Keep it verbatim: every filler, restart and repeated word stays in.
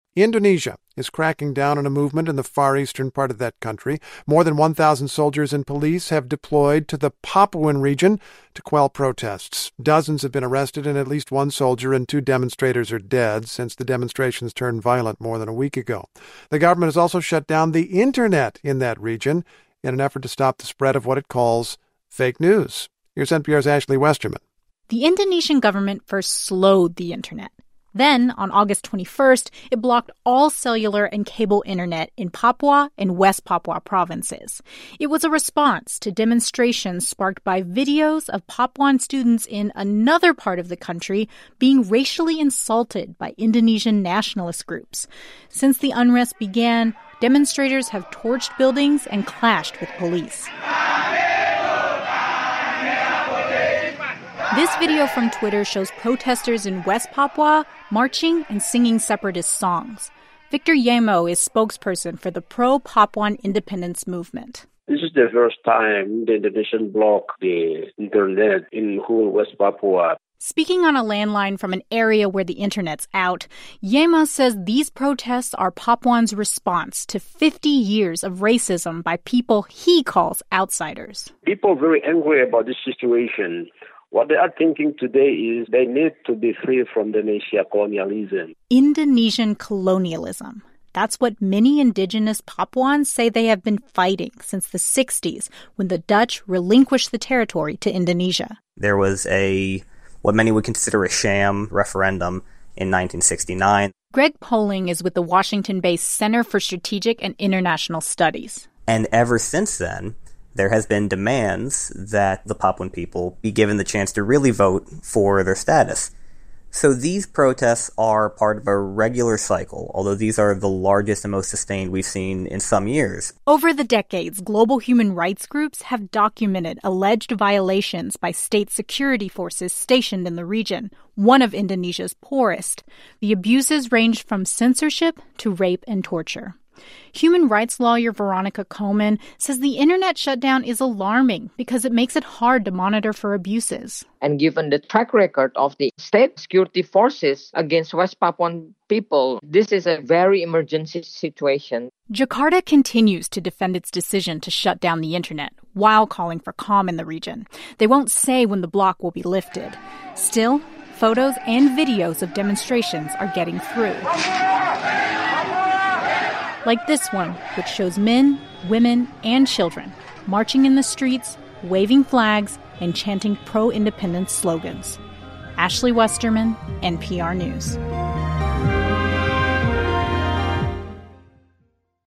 Indonesia is cracking down on a movement in the far eastern part of that country. More than one thousand soldiers and police have deployed to the Papuan region to quell protests. Dozens have been arrested, and at least one soldier and two demonstrators are dead since the demonstrations turned violent more than a week ago. The government has also shut down the internet in that region in an effort to stop the spread of what it calls fake news. Here's N P R's Ashley Westerman. The Indonesian government first slowed the internet. Then, on August twenty-first, it blocked all cellular and cable internet in Papua and West Papua provinces. It was a response to demonstrations sparked by videos of Papuan students in another part of the country being racially insulted by Indonesian nationalist groups. Since the unrest began, demonstrators have torched buildings and clashed with police. This video from Twitter shows protesters in West Papua marching and singing separatist songs. Victor Yemo is spokesperson for the pro-Papuan independence movement. This is the first time the Indonesian blocked the internet in whole West Papua. Speaking on a landline from an area where the internet's out, Yema says these protests are Papuans' response to fifty years of racism by people he calls outsiders. People are very angry about this situation. What they are thinking today is they need to be free from Indonesia colonialism. Indonesian colonialism. That's what many indigenous Papuans say they have been fighting since the sixties, when the Dutch relinquished the territory to Indonesia. There was a, what many would consider a sham referendum in nineteen sixty-nine. Greg Poling is with the Washington-based Center for Strategic and International Studies. And ever since then, there has been demands that the Papuan people be given the chance to really vote for their status. So these protests are part of a regular cycle, although these are the largest and most sustained we've seen in some years. Over the decades, global human rights groups have documented alleged violations by state security forces stationed in the region, one of Indonesia's poorest. The abuses ranged from censorship to rape and torture. Human rights lawyer Veronica Coleman says the internet shutdown is alarming because it makes it hard to monitor for abuses. And given the track record of the state security forces against West Papuan people, this is a very emergency situation. Jakarta continues to defend its decision to shut down the internet while calling for calm in the region. They won't say when the block will be lifted. Still, photos and videos of demonstrations are getting through. Like this one, which shows men, women, and children marching in the streets, waving flags, and chanting pro-independence slogans. Ashley Westerman, N P R News.